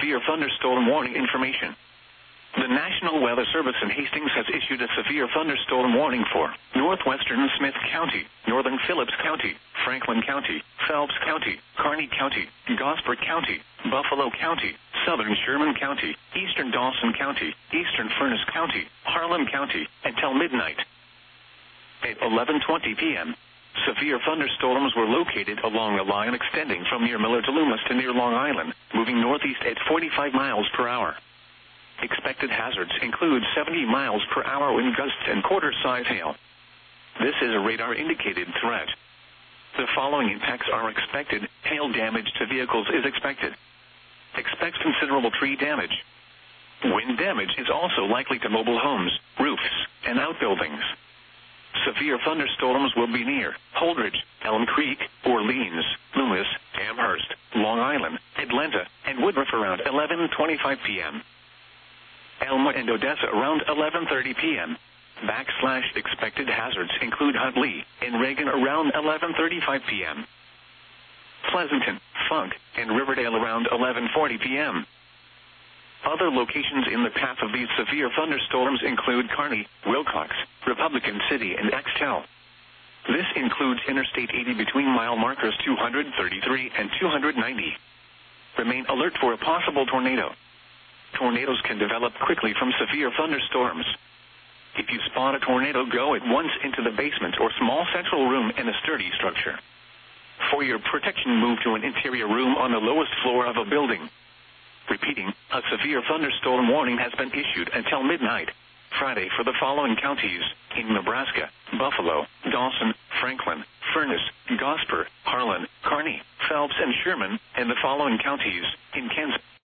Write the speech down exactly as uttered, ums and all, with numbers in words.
severe thunderstorm warning information. The National Weather Service in Hastings has issued a severe thunderstorm warning for northwestern Smith County, northern Phillips County, Franklin County, Phelps County, Kearney County, Gosper County, Buffalo County, southern Sherman County, eastern Dawson County, eastern Furnace County, Harlan County, until midnight. At eleven twenty p.m., severe thunderstorms were located along a line extending from near Miller to Loomis to near Long Island, moving northeast at forty-five miles per hour. Expected hazards include seventy miles per hour wind gusts and quarter-size hail. This is a radar-indicated threat. The following impacts are expected. Hail damage to vehicles is expected. Expect considerable tree damage. Wind damage is also likely to mobile homes, roofs, and outbuildings. Severe thunderstorms will be near Holdridge, Elm Creek, Orleans, Loomis, Amherst, Long Island, Atlanta, and Woodruff around eleven twenty-five p.m. Elma and Odessa around eleven thirty p.m. Backslash expected hazards include Huntley and Reagan around eleven thirty-five p.m. Pleasanton, Funk, and Riverdale around eleven forty p.m. Other locations in the path of these severe thunderstorms include Kearney, Wilcox, Republican City, and Axtell. This includes Interstate eighty between mile markers two hundred thirty-three and two hundred ninety. Remain alert for a possible tornado. Tornadoes can develop quickly from severe thunderstorms. If you spot a tornado, go at once into the basement or small central room in a sturdy structure. For your protection, move to an interior room on the lowest floor of a building. Repeating, a severe thunderstorm warning has been issued until midnight, Friday, for the following counties in Nebraska: Buffalo, Dawson, Franklin, Furnace, Gosper, Harlan, Kearney, Phelps, and Sherman, and the following counties in Kansas.